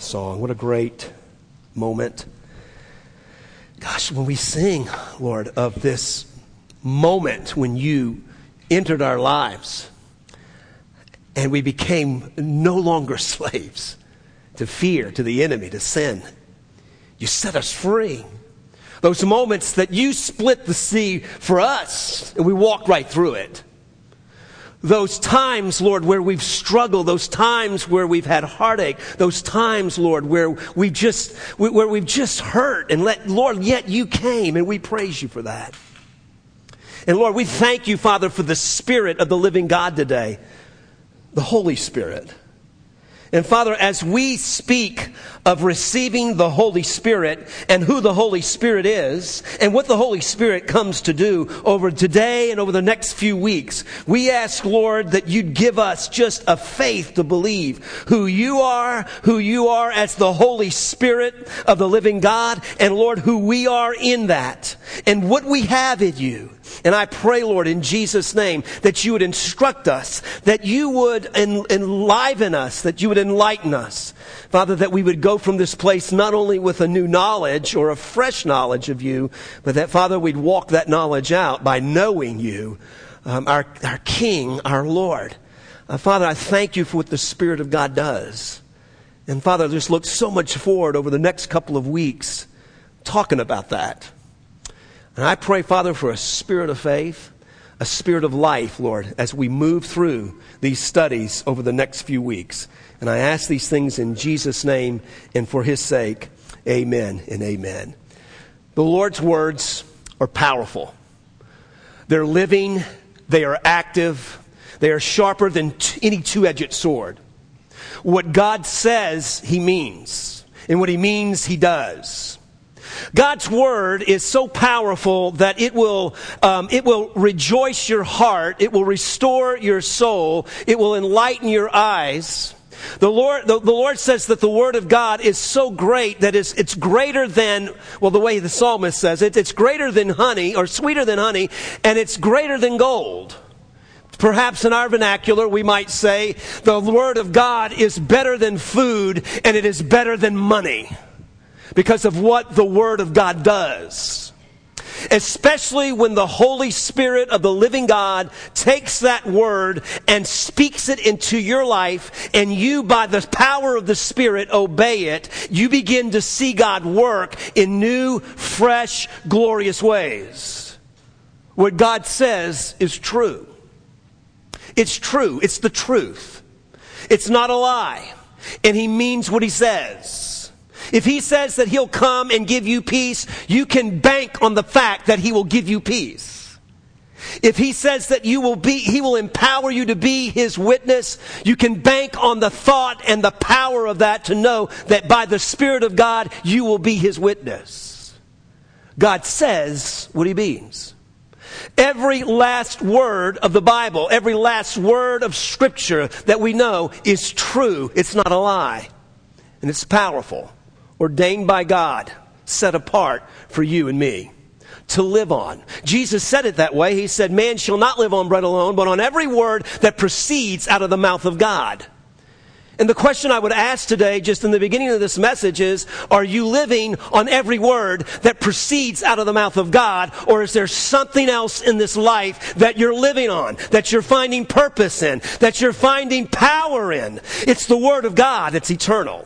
song. What a great moment. Gosh, when we sing, Lord, of this moment when you entered our lives and we became no longer slaves to fear, to the enemy, to sin. You set us free. Those moments that you split the sea for us and we walked right through it. Those times, Lord, where we've struggled, those times where we've had heartache, those times, Lord, where we've just hurt, and Lord, yet you came, and we praise you for that. And Lord, we thank you, Father, for the Spirit of the living God today, the Holy Spirit. And Father, as we speak of receiving the Holy Spirit and who the Holy Spirit is and what the Holy Spirit comes to do over today and over the next few weeks, we ask, Lord, that you'd give us just a faith to believe who you are as the Holy Spirit of the living God, and Lord, who we are in that and what we have in you. And I pray, Lord, in Jesus' name, that you would instruct us, that you would enliven us, that you would enlighten us. Father, that we would go from this place not only with a new knowledge or a fresh knowledge of you, but that, Father, we'd walk that knowledge out by knowing you, our King, our Lord. Father, I thank you for what the Spirit of God does. And Father, I just look so much forward over the next couple of weeks talking about that. And I pray, Father, for a spirit of faith, a spirit of life, Lord, as we move through these studies over the next few weeks. And I ask these things in Jesus' name and for his sake. Amen and amen. The Lord's words are powerful. They're living. They are active. They are sharper than any two-edged sword. What God says, he means. And what he means, he does. God's word is so powerful that it will rejoice your heart. It will restore your soul. It will enlighten your eyes. The Lord says that the word of God is so great that it's greater than, well, the way the psalmist says it, it's greater than honey or sweeter than honey, and it's greater than gold. Perhaps in our vernacular, we might say the word of God is better than food and it is better than money. Because of what the Word of God does. Especially when the Holy Spirit of the living God takes that Word and speaks it into your life, and you, by the power of the Spirit, obey it, you begin to see God work in new, fresh, glorious ways. What God says is true. It's true. It's the truth. It's not a lie. And He means what He says. If he says that he'll come and give you peace, you can bank on the fact that he will give you peace. If he says that he will empower you to be his witness, you can bank on the thought and the power of that to know that by the Spirit of God, you will be his witness. God says what he means. Every last word of the Bible, every last word of Scripture that we know is true. It's not a lie. And it's powerful. Ordained by God, set apart for you and me to live on. Jesus said it that way. He said, man shall not live on bread alone, but on every word that proceeds out of the mouth of God. And the question I would ask today, just in the beginning of this message is, are you living on every word that proceeds out of the mouth of God? Or is there something else in this life that you're living on, that you're finding purpose in, that you're finding power in? It's the Word of God. It's eternal.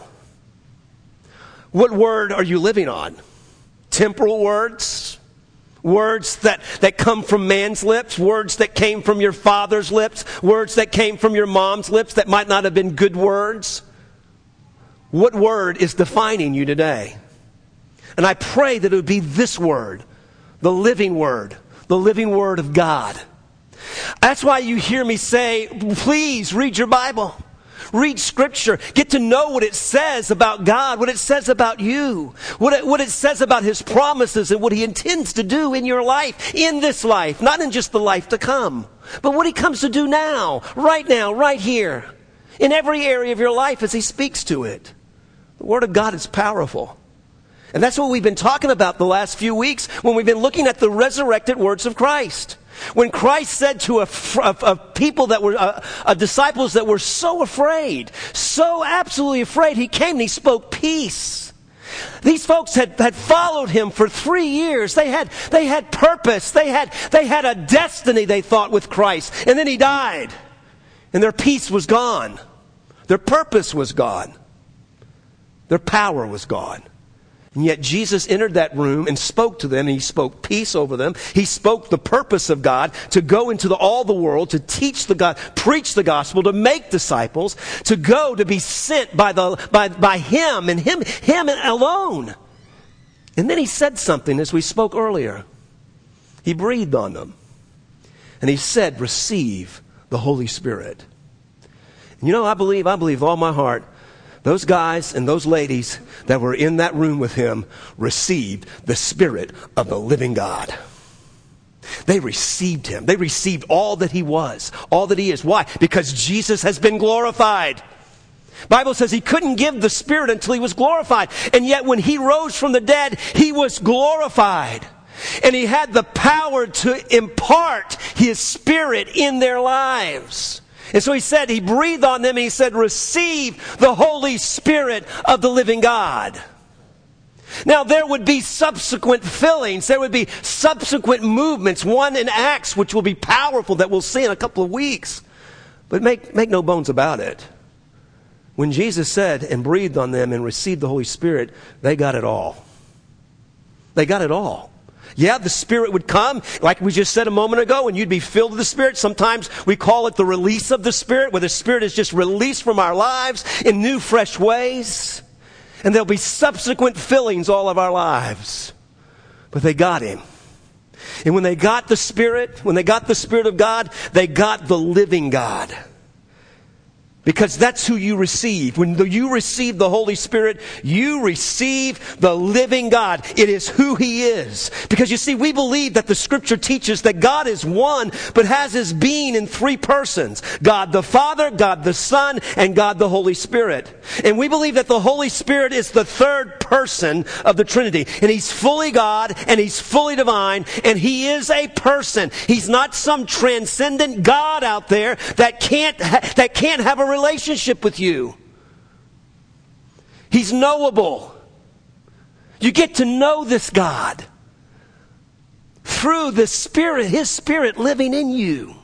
What word are you living on? Temporal words? Words that come from man's lips? Words that came from your father's lips? Words that came from your mom's lips that might not have been good words? What word is defining you today? And I pray that it would be this word, the living word of God. That's why you hear me say, please read your Bible. Read Scripture. Get to know what it says about God, what it says about you, what it says about His promises and what He intends to do in your life, in this life, not in just the life to come, but what He comes to do now, right here, in every area of your life as He speaks to it. The Word of God is powerful. And that's what we've been talking about the last few weeks when we've been looking at the resurrected words of Christ. When Christ said to a people that were, disciples that were so afraid, so absolutely afraid, he came and he spoke peace. These folks had followed him for 3 years. They had purpose. They had a destiny, they thought, with Christ. And then he died. And their peace was gone. Their purpose was gone. Their power was gone. And yet Jesus entered that room and spoke to them, and he spoke peace over them. He spoke the purpose of God to go into all the world, to teach preach the gospel, to make disciples, to go to be sent by him and him alone. And then he said something as we spoke earlier. He breathed on them. And he said, receive the Holy Spirit. And you know, I believe with all my heart, those guys and those ladies that were in that room with him received the Spirit of the living God. They received him. They received all that he was, all that he is. Why? Because Jesus has been glorified. Bible says he couldn't give the Spirit until he was glorified. And yet when he rose from the dead, he was glorified. And he had the power to impart his Spirit in their lives. And so he said, he breathed on them and he said, receive the Holy Spirit of the living God. Now there would be subsequent fillings. There would be subsequent movements. One in Acts, which will be powerful, that we'll see in a couple of weeks. But make no bones about it. When Jesus said and breathed on them and received the Holy Spirit, they got it all. They got it all. Yeah, the Spirit would come, like we just said a moment ago, and you'd be filled with the Spirit. Sometimes we call it the release of the Spirit, where the Spirit is just released from our lives in new, fresh ways. And there'll be subsequent fillings all of our lives. But they got him. And when they got the Spirit of God, they got the living God. Because that's who you receive. When you receive the Holy Spirit, you receive the living God. It is who he is. Because you see, we believe that the Scripture teaches that God is one, but has his being in 3 persons. God the Father, God the Son, and God the Holy Spirit. And we believe that the Holy Spirit is the 3rd person of the Trinity. And he's fully God, and he's fully divine, and he is a person. He's not some transcendent God out there that can't have a relationship with you. He's knowable. You get to know this God through the Spirit, his Spirit living in you.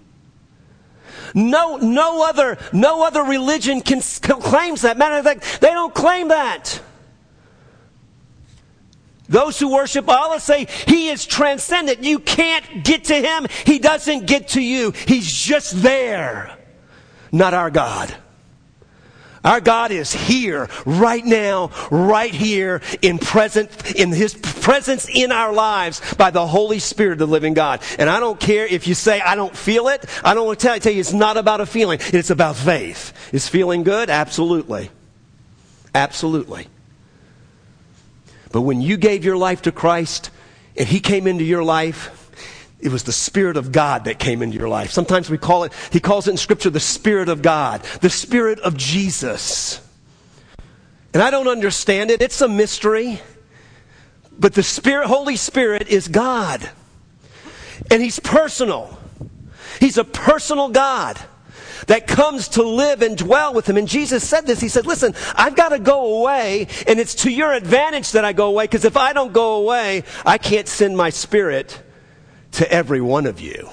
No other religion claims that. Matter of fact, they don't claim that. Those who worship Allah say he is transcendent. You can't get to him. He doesn't get to you. He's just there. Not our God. Our God is here, right now, right here, in his presence in our lives by the Holy Spirit of the living God. And I don't care if you say, I don't feel it. I don't want to tell you it's not about a feeling. It's about faith. Is feeling good? Absolutely. Absolutely. But when you gave your life to Christ and he came into your life, it was the Spirit of God that came into your life. Sometimes he calls it in Scripture the Spirit of God, the Spirit of Jesus. And I don't understand it. It's a mystery. But the Holy Spirit is God. And he's personal. He's a personal God that comes to live and dwell with him. And Jesus said this. He said, listen, I've got to go away, and it's to your advantage that I go away, because if I don't go away, I can't send my Spirit to every one of you.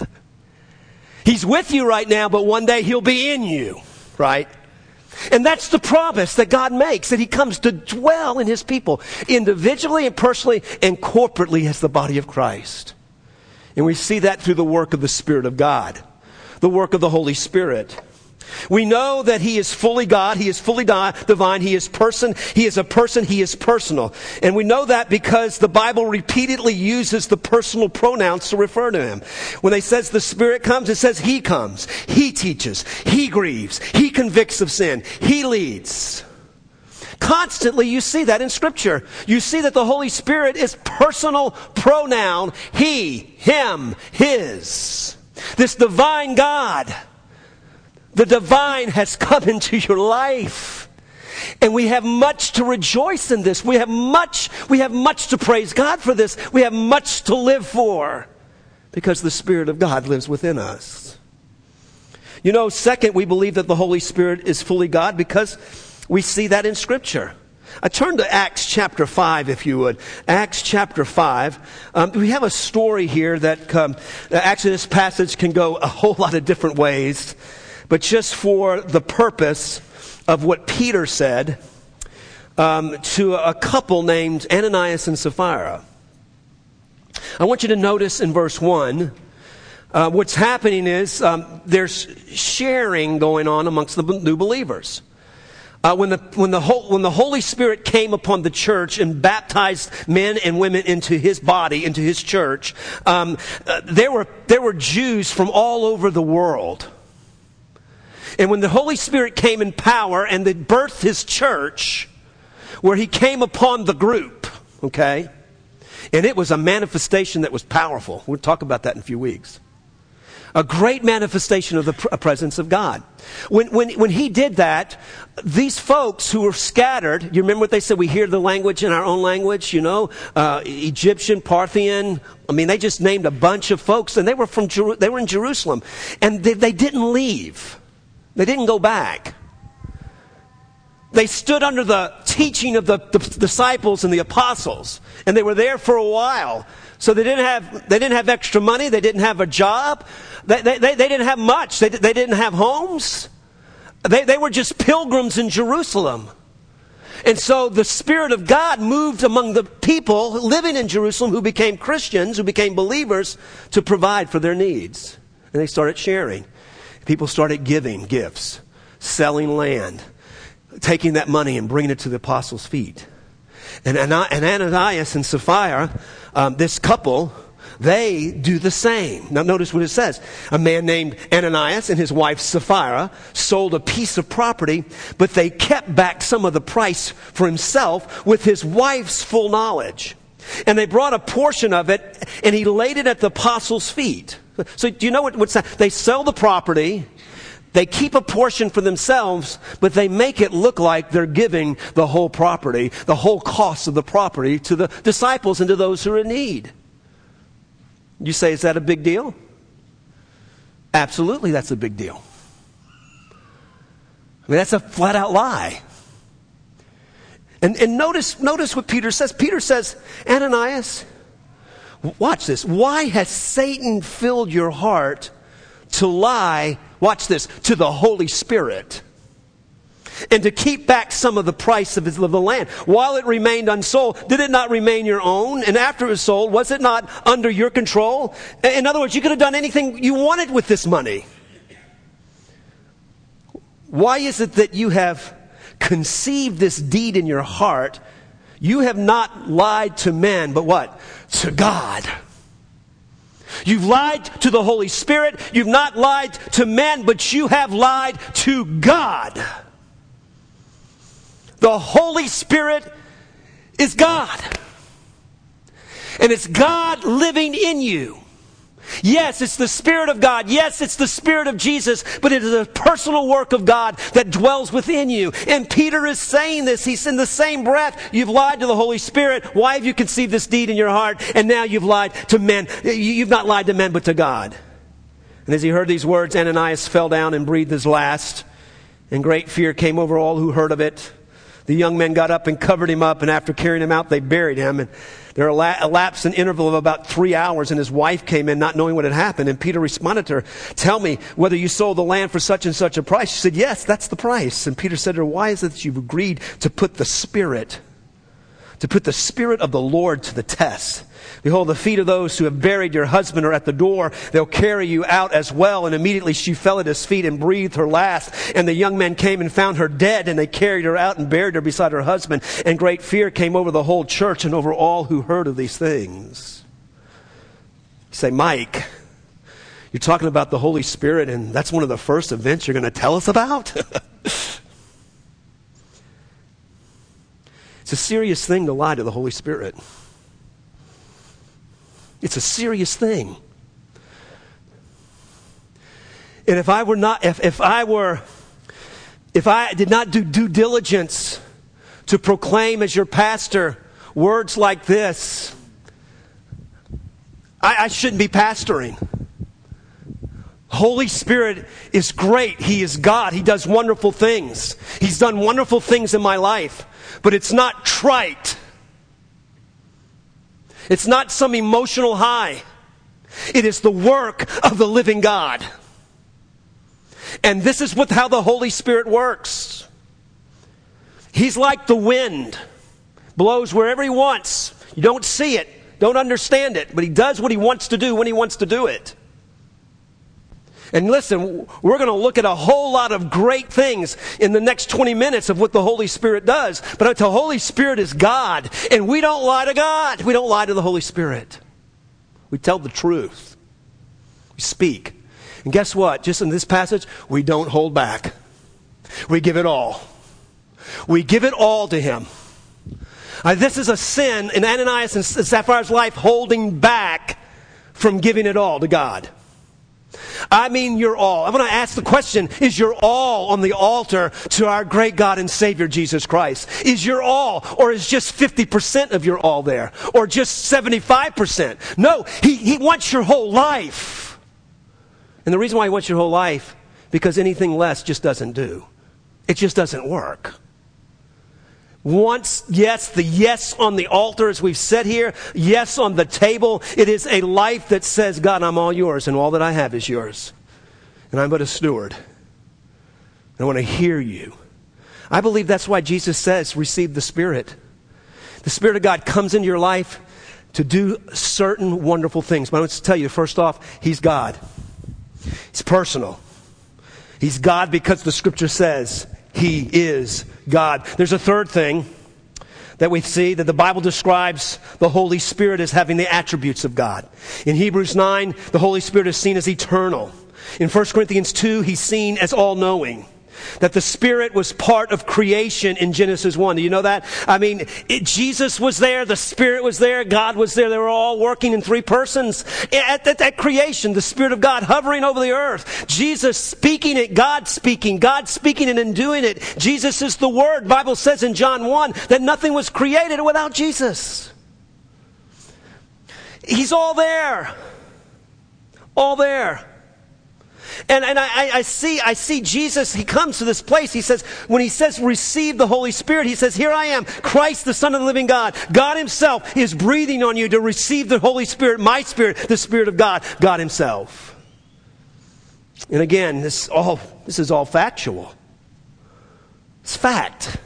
He's with you right now, but one day he'll be in you, right? And that's the promise that God makes, that he comes to dwell in his people, individually and personally and corporately as the body of Christ. And we see that through the work of the Spirit of God, the work of the Holy Spirit. We know that he is fully God, he is fully divine, he is a person, he is personal. And we know that because the Bible repeatedly uses the personal pronouns to refer to him. When it says the Spirit comes, it says he comes, he teaches, he grieves, he convicts of sin, he leads. Constantly you see that in Scripture. You see that the Holy Spirit is personal pronoun, he, him, his. This divine God, the divine has come into your life. And we have much to rejoice in this. We have much to praise God for this. We have much to live for. Because the Spirit of God lives within us. You know, second, we believe that the Holy Spirit is fully God because we see that in Scripture. I turn to Acts chapter 5, if you would. Acts chapter 5. We have a story here that actually this passage can go a whole lot of different ways. But just for the purpose of what Peter said to a couple named Ananias and Sapphira. I want you to notice in verse 1, what's happening is there's sharing going on amongst the new believers. When the Holy Spirit came upon the church and baptized men and women into His body, into His church, there were Jews from all over the world. And when the Holy Spirit came in power and they birthed His church, where He came upon the group, okay? And it was a manifestation that was powerful. We'll talk about that in a few weeks. A great manifestation of the presence of God. When He did that, these folks who were scattered, you remember what they said? We hear the language in our own language, you know, Egyptian, Parthian. I mean, they just named a bunch of folks, and they were in Jerusalem, and they didn't leave. They didn't go back. They stood under the teaching of the disciples and the apostles, and they were there for a while. So they didn't have extra money. They didn't have a job. They didn't have much. They didn't have homes. They were just pilgrims in Jerusalem. And so the Spirit of God moved among the people living in Jerusalem who became Christians, who became believers, to provide for their needs. And they started sharing. People started giving gifts, selling land, taking that money and bringing it to the apostles' feet. And Ananias and Sapphira, this couple, they do the same. Now notice what it says. A man named Ananias and his wife Sapphira sold a piece of property, but they kept back some of the price for himself with his wife's full knowledge. And they brought a portion of it, and he laid it at the apostles' feet. So do you know what's that? They sell the property. They keep a portion for themselves, but they make it look like they're giving the whole property, the whole cost of the property to the disciples and to those who are in need. You say, is that a big deal? Absolutely, that's a big deal. I mean, that's a flat out lie. And notice what Peter says. Peter says, Ananias, watch this. Why has Satan filled your heart to lie, watch this, to the Holy Spirit, and to keep back some of the price of the land? While it remained unsold, did it not remain your own? And after it was sold, was it not under your control? In other words, you could have done anything you wanted with this money. Why is it that you have conceived this deed in your heart? You have not lied to men, but what? To God. You've lied to the Holy Spirit. You've not lied to men, but you have lied to God. The Holy Spirit is God. And it's God living in you. Yes, it's the Spirit of God. Yes, it's the Spirit of Jesus, but it is a personal work of God that dwells within you. And Peter is saying this. He's in the same breath. You've lied to the Holy Spirit. Why have you conceived this deed in your heart? And now you've lied to men. You've not lied to men, but to God. And as he heard these words, Ananias fell down and breathed his last. And great fear came over all who heard of it. The young men got up and covered him up, and after carrying him out, they buried him. And there elapsed an interval of about 3 hours, and his wife came in not knowing what had happened. And Peter responded to her, "Tell me whether you sold the land for such and such a price." She said, "Yes, that's the price." And Peter said to her, "Why is it that you've agreed to put the Spirit of the Lord to the test? Behold, the feet of those who have buried your husband are at the door. They'll carry you out as well." And immediately she fell at his feet and breathed her last. And the young men came and found her dead, and they carried her out and buried her beside her husband. And great fear came over the whole church and over all who heard of these things. You say, Mike, you're talking about the Holy Spirit, and that's one of the first events you're going to tell us about? It's a serious thing to lie to the Holy Spirit. It's a serious thing. And if I did not do due diligence to proclaim as your pastor words like this, I shouldn't be pastoring. Holy Spirit is great. He is God. He does wonderful things. He's done wonderful things in my life. But it's not trite. It's not some emotional high. It is the work of the living God. And this is how the Holy Spirit works. He's like the wind. Blows wherever he wants. You don't see it. Don't understand it. But he does what he wants to do when he wants to do it. And listen, we're going to look at a whole lot of great things in the next 20 minutes of what the Holy Spirit does. But the Holy Spirit is God. And we don't lie to God. We don't lie to the Holy Spirit. We tell the truth. We speak. And guess what? Just in this passage, we don't hold back. We give it all. We give it all to him. This is a sin in Ananias and Sapphira's life, holding back from giving it all to God. I mean your all. I'm going to ask the question, is your all on the altar to our great God and Savior, Jesus Christ? Is your all, or is just 50% of your all there? Or just 75%? No, he wants your whole life. And the reason why he wants your whole life, because anything less just doesn't do. It just doesn't work. Once, yes, the yes on the altar, as we've said here, yes on the table. It is a life that says, God, I'm all yours, and all that I have is yours. And I'm but a steward. I want to hear you. I believe that's why Jesus says, receive the Spirit. The Spirit of God comes into your life to do certain wonderful things. But I want to tell you, first off, he's God. He's personal. He's God because the Scripture says he is God. There's a third thing that we see, that the Bible describes the Holy Spirit as having the attributes of God. In Hebrews 9, the Holy Spirit is seen as eternal. In 1 Corinthians 2, he's seen as all-knowing. That the Spirit was part of creation in Genesis 1. Do you know that? I mean, Jesus was there, the Spirit was there, God was there. They were all working in three persons. At creation, the Spirit of God hovering over the earth. Jesus speaking it, God speaking it and doing it. Jesus is the Word. The Bible says in John 1 that nothing was created without Jesus. He's all there. All there. And I see Jesus, he comes to this place. He says, when he says receive the Holy Spirit, he says, here I am, Christ, the Son of the living God. God himself is breathing on you to receive the Holy Spirit, my Spirit, the Spirit of God, God himself. And again, this is all factual. It's fact.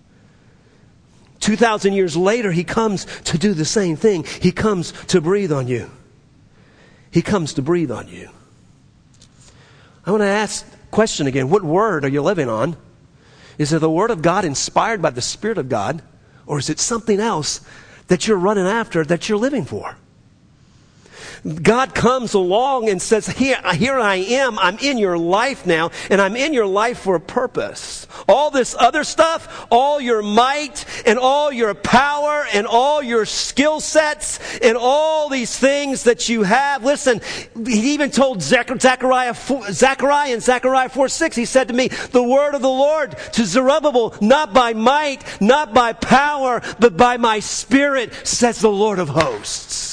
2,000 years later, he comes to do the same thing. He comes to breathe on you. He comes to breathe on you. I want to ask the question again. What word are you living on? Is it the Word of God inspired by the Spirit of God? Or is it something else that you're running after, that you're living for? God comes along and says, here I am. I'm in your life now, and I'm in your life for a purpose. All this other stuff, all your might and all your power and all your skill sets and all these things that you have. Listen, he even told Zechariah in Zechariah 4:6, he said to me, the word of the Lord to Zerubbabel, not by might, not by power, but by my Spirit, says the Lord of hosts.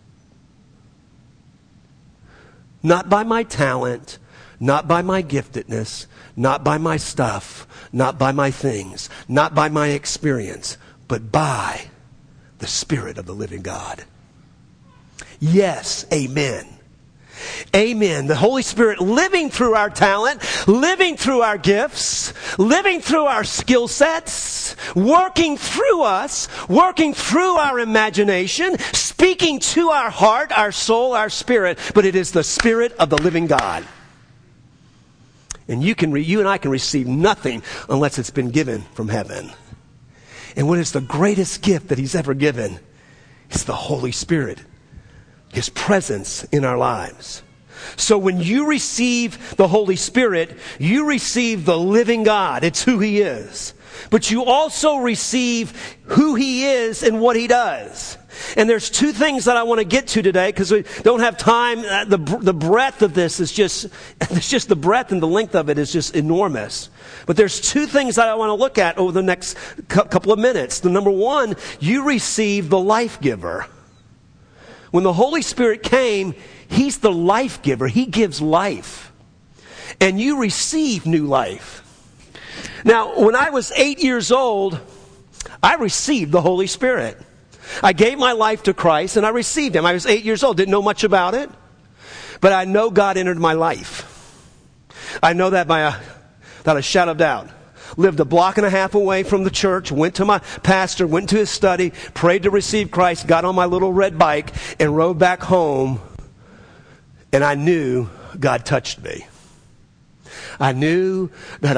Not by my talent, not by my giftedness, not by my stuff, not by my things, not by my experience, but by the Spirit of the living God. Yes, amen. Amen. The Holy Spirit living through our talent, living through our gifts, living through our skill sets, working through us, working through our imagination, speaking to our heart, our soul, our spirit. But it is the Spirit of the living God. And you and I can receive nothing unless it's been given from heaven. And what is the greatest gift that he's ever given? It's the Holy Spirit. His presence in our lives. So when you receive the Holy Spirit, you receive the living God. It's who he is. But you also receive who he is and what he does. And there's two things that I want to get to today because we don't have time. The breadth of this is just the breadth and the length of it is just enormous. But there's two things that I want to look at over the next couple of minutes. The number one, you receive the life giver. When the Holy Spirit came, He's the life giver. He gives life. And you receive new life. Now, when I was 8 years old, I received the Holy Spirit. I gave my life to Christ and I received Him. I was 8 years old, didn't know much about it. But I know God entered my life. I know that without a shadow of doubt. Lived a block and a half away from the church, went to my pastor, went to his study, prayed to receive Christ, got on my little red bike, and rode back home. And I knew God touched me. I knew that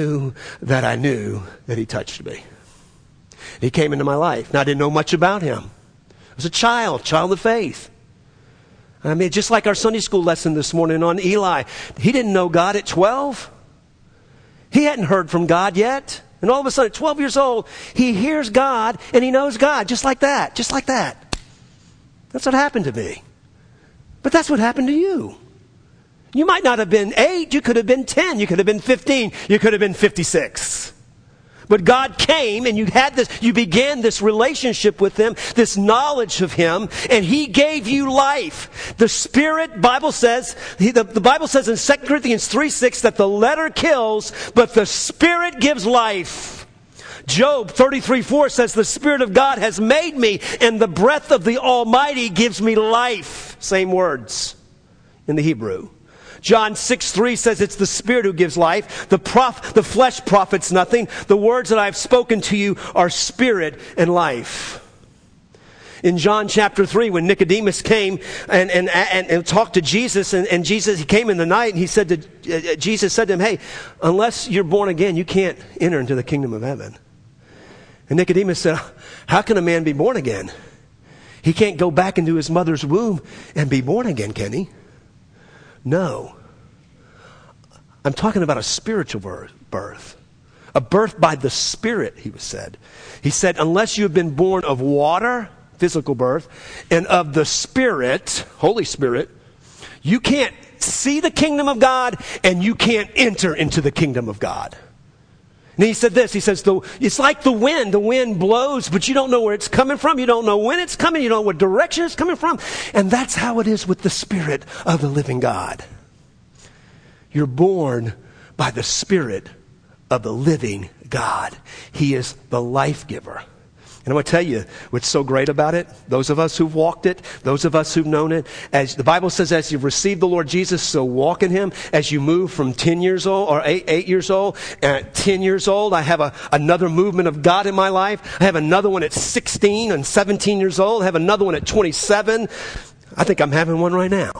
He touched me. He came into my life. Now, I didn't know much about Him. I was a child of faith. I mean, just like our Sunday school lesson this morning on Eli. He didn't know God at 12. He hadn't heard from God yet. And all of a sudden, at 12 years old, he hears God and he knows God just like that. Just like that. That's what happened to me. But that's what happened to you. You might not have been 8. You could have been 10. You could have been 15. You could have been 56. But God came and you began this relationship with Him, this knowledge of Him, and He gave you life. The Spirit, Bible says, the Bible says in 2 Corinthians 3:6 that the letter kills, but the Spirit gives life. Job 33:4 says the Spirit of God has made me, and the breath of the Almighty gives me life. Same words in the Hebrew. John 6:3 says it's the Spirit who gives life. The flesh profits nothing. The words that I've spoken to you are spirit and life. In John chapter 3, when Nicodemus came and talked to Jesus, and Jesus, he came in the night, and Jesus said to him, hey, unless you're born again, you can't enter into the kingdom of heaven. And Nicodemus said, how can a man be born again? He can't go back into his mother's womb and be born again, can he? No. I'm talking about a spiritual birth. A birth by the Spirit, he said. He said, unless you have been born of water, physical birth, and of the Spirit, Holy Spirit, you can't see the kingdom of God and you can't enter into the kingdom of God. And he said this, he says, it's like the wind blows, but you don't know where it's coming from, you don't know when it's coming, you don't know what direction it's coming from, and that's how it is with the Spirit of the living God. You're born by the Spirit of the living God. He is the life giver. And I'm going to tell you what's so great about it. Those of us who've walked it, those of us who've known it, as the Bible says, as you've received the Lord Jesus, so walk in Him. As you move from 10 years old or 8 years old, at 10 years old, I have another movement of God in my life. I have another one at 16 and 17 years old. I have another one at 27. I think I'm having one right now.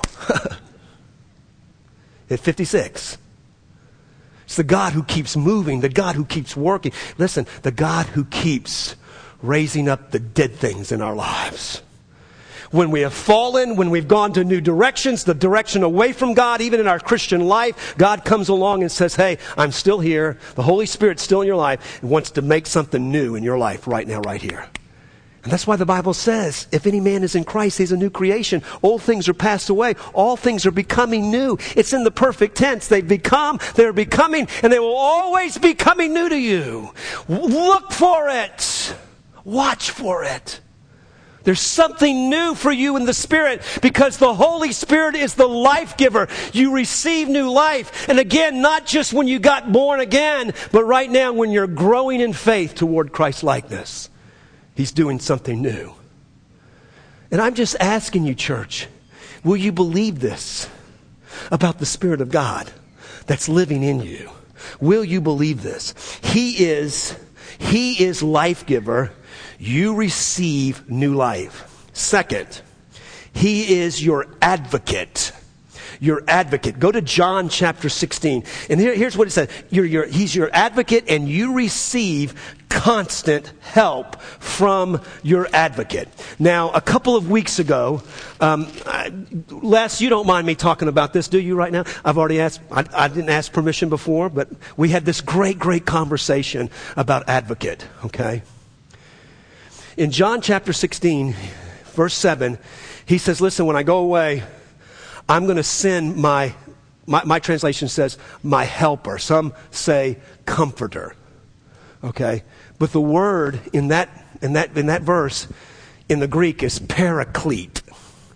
At 56. It's the God who keeps moving, the God who keeps working. Listen, the God who keeps raising up the dead things in our lives. When we have fallen, when we've gone to new directions, the direction away from God, even in our Christian life, God comes along and says, hey, I'm still here. The Holy Spirit's still in your life and wants to make something new in your life right now, right here. And that's why the Bible says, if any man is in Christ, he's a new creation. Old things are passed away. All things are becoming new. It's in the perfect tense. They're becoming, and they will always be coming new to you. Look for it. Watch for it. There's something new for you in the Spirit because the Holy Spirit is the life giver. You receive new life. And again, not just when you got born again, but right now when you're growing in faith toward Christ's likeness. He's doing something new. And I'm just asking you, church, will you believe this about the Spirit of God that's living in you? Will you believe this? He is life giver. You receive new life. Second, He is your advocate. Your advocate. Go to John chapter 16. And here's what it says. He's your advocate and you receive constant help from your advocate. Now, a couple of weeks ago, Les, you don't mind me talking about this, do you, right now? I've already asked, I didn't ask permission before, but we had this great conversation about advocate, okay? In John chapter 16, verse 7, he says, listen, when I go away, I'm going to send my translation says, my helper. Some say comforter. Okay? But the word in that verse in the Greek is paraclete.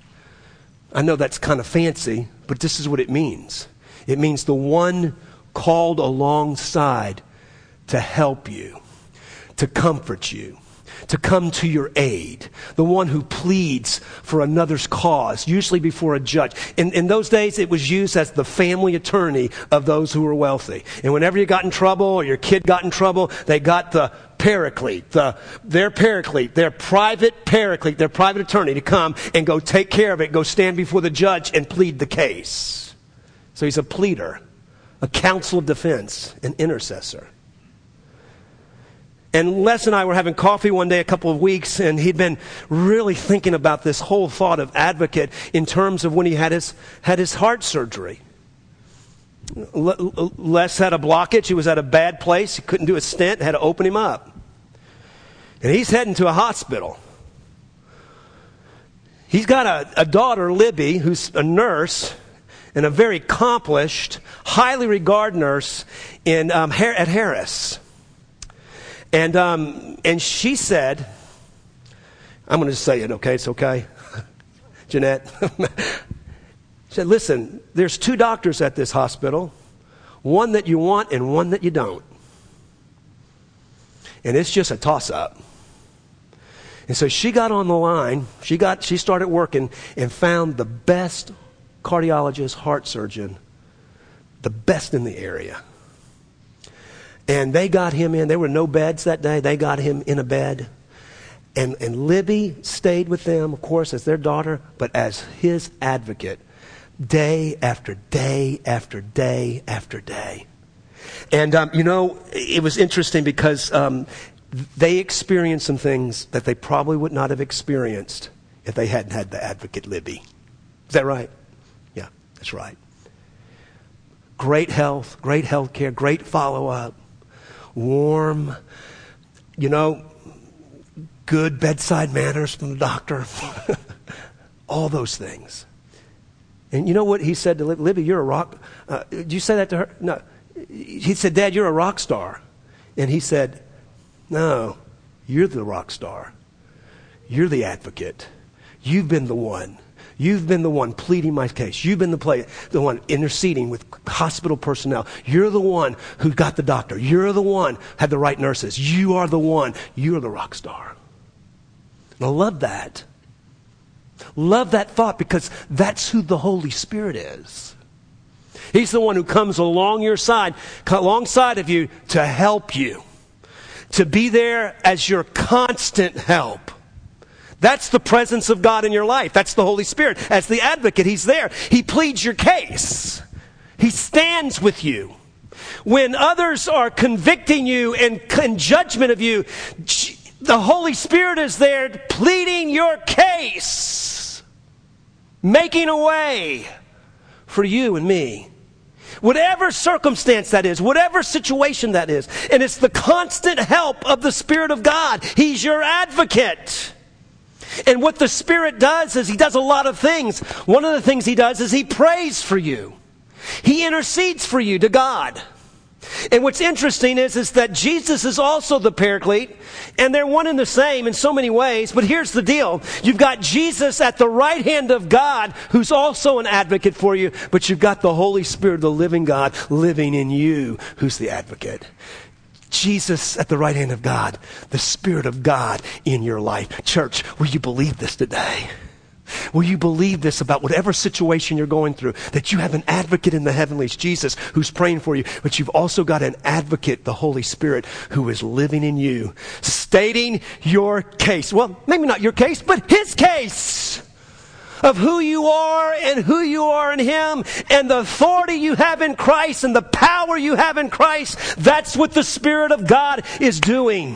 I know that's kind of fancy, but this is what it means. It means the one called alongside to help you, to comfort you, to come to your aid, the one who pleads for another's cause, usually before a judge. In those days, it was used as the family attorney of those who were wealthy. And whenever you got in trouble or your kid got in trouble, they got the paraclete, their private paraclete, their private attorney to come and go take care of it, go stand before the judge and plead the case. So he's a pleader, a counsel of defense, an intercessor. And Les and I were having coffee one day a couple of weeks, and he'd been really thinking about this whole thought of advocate in terms of when he had his heart surgery. Les had a blockage. He was at a bad place. He couldn't do a stent. Had to open him up. And he's heading to a hospital. He's got a daughter, Libby, who's a nurse and a very accomplished, highly regarded nurse at Harris. And she said, I'm going to just say it, okay? It's okay? Jeanette. She said, listen, there's 2 doctors at this hospital, one that you want and one that you don't. And it's just a toss-up. And so she got on the line, she started working and found the best cardiologist, heart surgeon, the best in the area. And they got him in. There were no beds that day. They got him in a bed. And Libby stayed with them, of course, as their daughter, but as his advocate, day after day after day after day. And, it was interesting because they experienced some things that they probably would not have experienced if they hadn't had the advocate Libby. Is that right? Yeah, that's right. Great health care, great follow-up. Warm, good bedside manners from the doctor. All those things. And you know what he said to Libby? You're a rock. Did you say that to her? No. He said, Dad, you're a rock star. And he said, no, you're the rock star. You're the advocate. You've been the one. You've been the one pleading my case. You've been the one interceding with hospital personnel. You're the one who got the doctor. You're the one who had the right nurses. You are the one. You're the rock star. And I love that. Love that thought because that's who the Holy Spirit is. He's the one who comes alongside of you to help you. To be there as your constant help. That's the presence of God in your life. That's the Holy Spirit. As the advocate, He's there. He pleads your case. He stands with you. When others are convicting you and in judgment of you, the Holy Spirit is there pleading your case. Making a way for you and me. Whatever circumstance that is, whatever situation that is. And it's the constant help of the Spirit of God. He's your advocate. And what the Spirit does is He does a lot of things. One of the things He does is He prays for you. He intercedes for you to God. And what's interesting is that Jesus is also the Paraclete, and they're one and the same in so many ways. But here's the deal. You've got Jesus at the right hand of God, who's also an advocate for you, but you've got the Holy Spirit, the living God, living in you, who's the advocate. Jesus at the right hand of God, the Spirit of God in your life. Church, will you believe this today? Will you believe this about whatever situation you're going through? That you have an advocate in the heavenlies, Jesus, who's praying for you. But you've also got an advocate, the Holy Spirit, who is living in you, stating your case. Well, maybe not your case, but His case. Of who you are and who you are in Him and the authority you have in Christ and the power you have in Christ. That's what the Spirit of God is doing.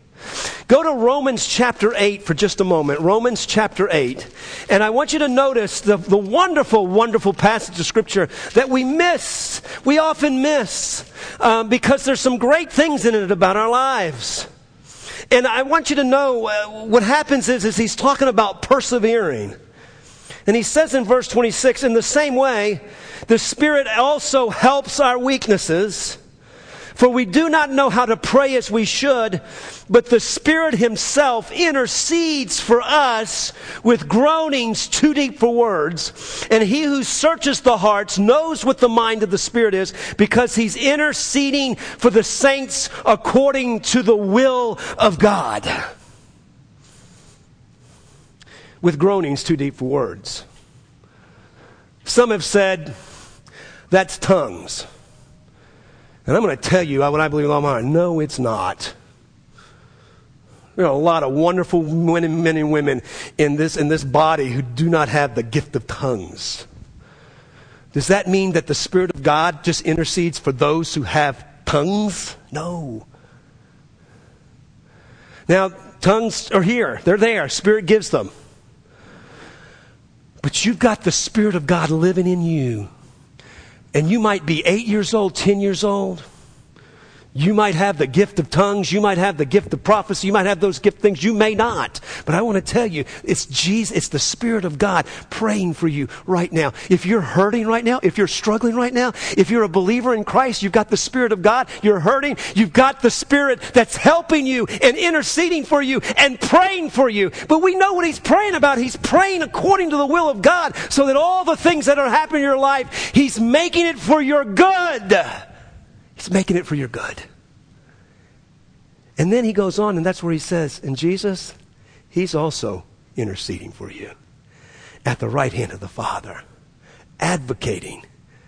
Go to Romans chapter 8 for just a moment. Romans chapter 8. And I want you to notice the wonderful, wonderful passage of Scripture that we miss. We often miss because there's some great things in it about our lives. And I want you to know what happens is he's talking about persevering. And he says in verse 26, in the same way, the Spirit also helps our weaknesses, For we do not know how to pray as we should, but the Spirit himself intercedes for us with groanings too deep for words. And he who searches the hearts knows what the mind of the Spirit is, because he's interceding for the saints according to the will of God. With groanings too deep for words. Some have said, that's tongues. And I'm going to tell you what I believe with all my heart. No, it's not. There are a lot of wonderful men and women in this body who do not have the gift of tongues. Does that mean that the Spirit of God just intercedes for those who have tongues? No. Now, tongues are here. They're there. Spirit gives them. But you've got the Spirit of God living in you. And you might be 8 years old, 10 years old. You might have the gift of tongues. You might have the gift of prophecy. You might have those gift things. You may not. But I want to tell you, it's Jesus, it's the Spirit of God praying for you right now. If you're hurting right now, if you're struggling right now, if you're a believer in Christ, you've got the Spirit of God, you're hurting, you've got the Spirit that's helping you and interceding for you and praying for you. But we know what he's praying about. He's praying according to the will of God, so that all the things that are happening in your life, he's making it for your good. He's making it for your good. And then he goes on, and that's where he says, and Jesus, he's also interceding for you at the right hand of the Father, advocating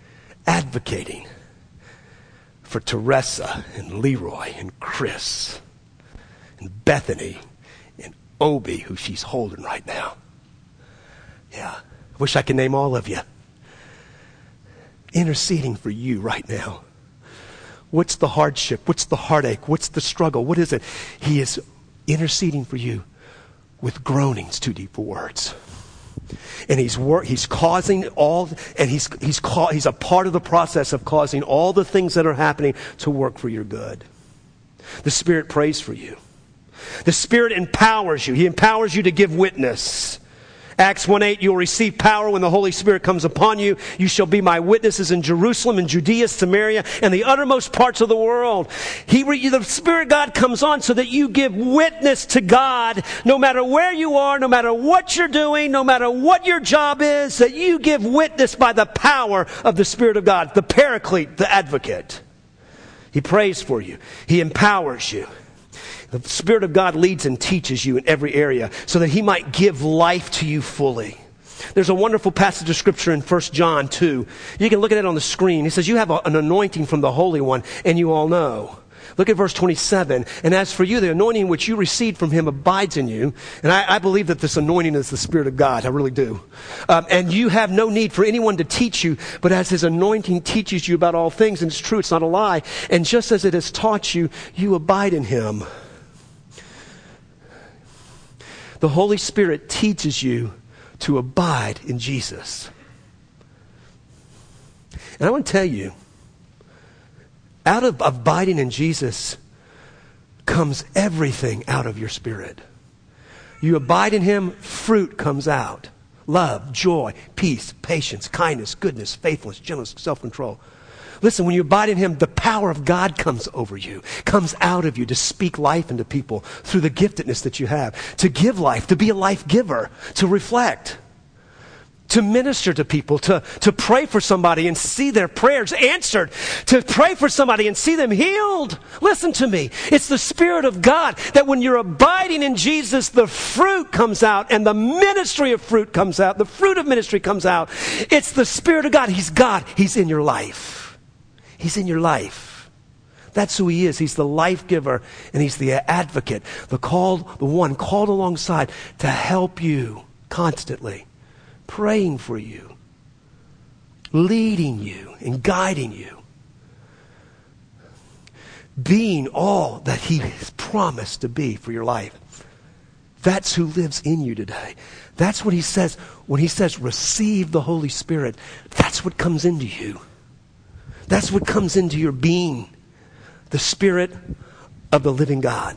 for Teresa and Leroy and Chris and Bethany and Obi, who she's holding right now. Yeah, I wish I could name all of you. Interceding for you right now. What's the hardship? What's the heartache? What's the struggle? What is it? He is interceding for you with groanings too deep for words. And he's causing all, and he's a part of the process of causing all the things that are happening to work for your good. The Spirit prays for you. The Spirit empowers you. He empowers you to give witness. Acts 1:8, you will receive power when the Holy Spirit comes upon you. You shall be my witnesses in Jerusalem and Judea, Samaria, and the uttermost parts of the world. The Spirit of God comes on so that you give witness to God, no matter where you are, no matter what you're doing, no matter what your job is, that you give witness by the power of the Spirit of God, the Paraclete, the Advocate. He prays for you. He empowers you. The Spirit of God leads and teaches you in every area so that he might give life to you fully. There's a wonderful passage of Scripture in 1 John 2. You can look at it on the screen. He says, you have an anointing from the Holy One, and you all know. Look at verse 27. And as for you, the anointing which you received from him abides in you. And I believe that this anointing is the Spirit of God. I really do. And you have no need for anyone to teach you, but as his anointing teaches you about all things, and it's true, it's not a lie. And just as it has taught you, you abide in him. The Holy Spirit teaches you to abide in Jesus. And I want to tell you, out of abiding in Jesus comes everything out of your spirit. You abide in him, fruit comes out. Love, joy, peace, patience, kindness, goodness, faithfulness, gentleness, self-control. Listen, when you abide in him, the power of God comes over you, comes out of you to speak life into people through the giftedness that you have, to give life, to be a life giver, to reflect, to minister to people, to pray for somebody and see their prayers answered, to pray for somebody and see them healed. Listen to me. It's the Spirit of God that when you're abiding in Jesus, the fruit comes out and the ministry of fruit comes out. The fruit of ministry comes out. It's the Spirit of God. He's God. He's in your life. He's in your life. That's who he is. He's the life giver and he's the advocate, the one called alongside to help you constantly, praying for you, leading you and guiding you, being all that he has promised to be for your life. That's who lives in you today. That's what he says when he says receive the Holy Spirit. That's what comes into you. That's what comes into your being, the Spirit of the living God.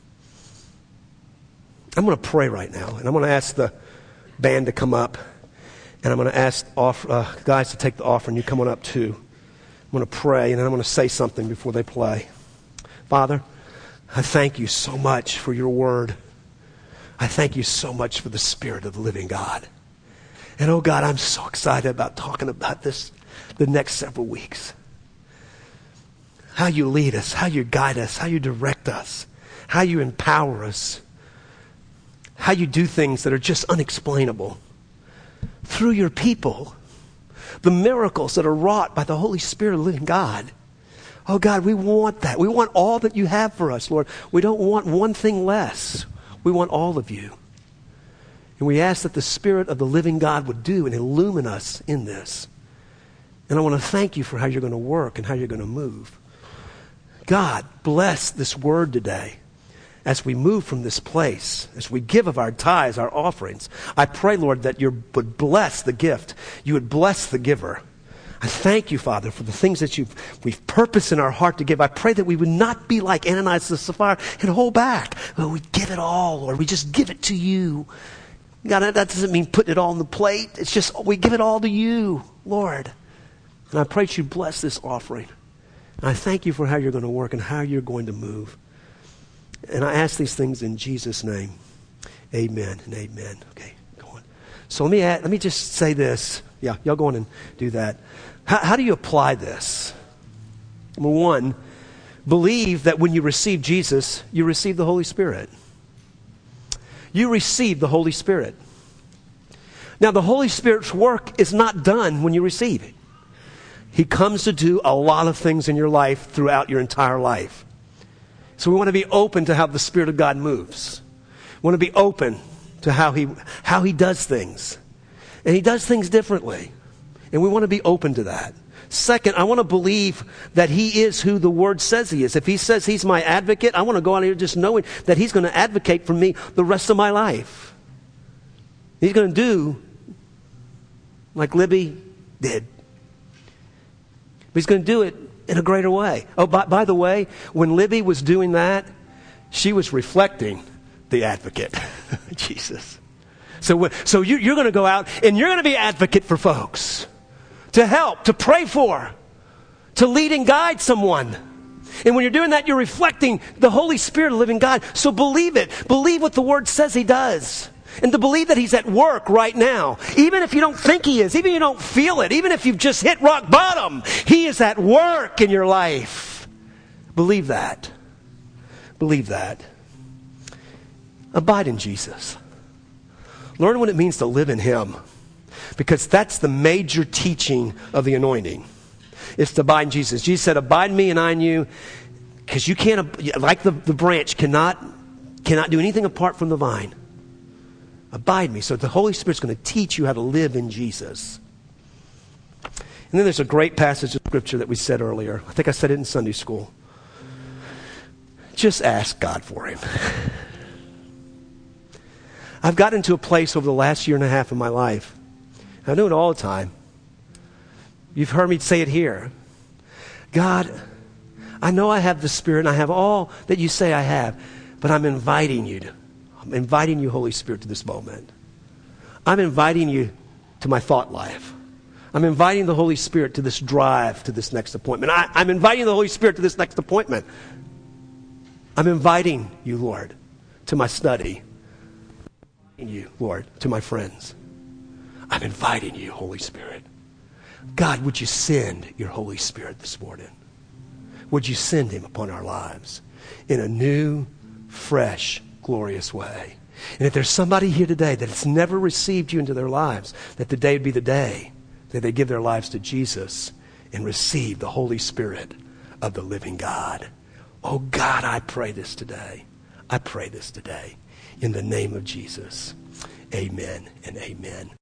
I'm going to pray right now, and I'm going to ask the band to come up, and I'm going to ask guys to take the offering. You come on up too. I'm going to pray, and then I'm going to say something before they play. Father, I thank you so much for your word. I thank you so much for the Spirit of the living God. And oh God, I'm so excited about talking about this the next several weeks. How you lead us, how you guide us, how you direct us, how you empower us, how you do things that are just unexplainable. Through your people, the miracles that are wrought by the Holy Spirit of the living God. Oh God, we want that. We want all that you have for us, Lord. We don't want one thing less. We want all of you. And we ask that the Spirit of the living God would do and illumine us in this. And I want to thank you for how you're going to work and how you're going to move. God, bless this word today as we move from this place, as we give of our tithes, our offerings. I pray, Lord, that you would bless the gift. You would bless the giver. I thank you, Father, for the things that we've purposed in our heart to give. I pray that we would not be like Ananias and Sapphira and hold back. But we give it all, Lord. We just give it to you. God, that doesn't mean putting it all on the plate. It's just we give it all to you, Lord. And I pray that you bless this offering. And I thank you for how you're going to work and how you're going to move. And I ask these things in Jesus' name. Amen and amen. Okay, go on. So let me just say this. Yeah, y'all go on and do that. How do you apply this? Number one, believe that when you receive Jesus, you receive the Holy Spirit. You receive the Holy Spirit. Now, the Holy Spirit's work is not done when you receive it. He comes to do a lot of things in your life throughout your entire life. So we want to be open to how the Spirit of God moves. We want to be open to how he does things. And he does things differently. And we want to be open to that. Second, I want to believe that he is who the Word says he is. If he says he's my advocate, I want to go out here just knowing that he's going to advocate for me the rest of my life. He's going to do like Libby did. But he's going to do it in a greater way. Oh, by the way, when Libby was doing that, she was reflecting the advocate, Jesus. So you're going to go out and you're going to be advocate for folks, to help, to pray for, to lead and guide someone. And when you're doing that, you're reflecting the Holy Spirit of the living God. So believe it. Believe what the Word says he does. And to believe that he's at work right now. Even if you don't think he is, even if you don't feel it, even if you've just hit rock bottom, he is at work in your life. Believe that. Believe that. Abide in Jesus. Learn what it means to live in him. Because that's the major teaching of the anointing. It's to abide in Jesus. Jesus said, abide in me and I in you. Because you can't, like the branch, cannot do anything apart from the vine. Abide in me. So the Holy Spirit's going to teach you how to live in Jesus. And then there's a great passage of Scripture that we said earlier. I think I said it in Sunday school. Just ask God for him. I've gotten to a place over the last year and a half of my life. I do it all the time. You've heard me say it here. God, I know I have the Spirit and I have all that you say I have, but I'm inviting you, Holy Spirit, to this moment. I'm inviting you to my thought life. I'm inviting the Holy Spirit to this drive, to this next appointment. I'm inviting the Holy Spirit to this next appointment. I'm inviting you, Lord, to my study. I'm inviting you, Lord, to my friends. I'm inviting you, Holy Spirit. God, would you send your Holy Spirit this morning? Would you send him upon our lives in a new, fresh, glorious way? And if there's somebody here today that has never received you into their lives, that today would be the day that they give their lives to Jesus and receive the Holy Spirit of the living God. Oh God, I pray this today. I pray this today in the name of Jesus. Amen and amen.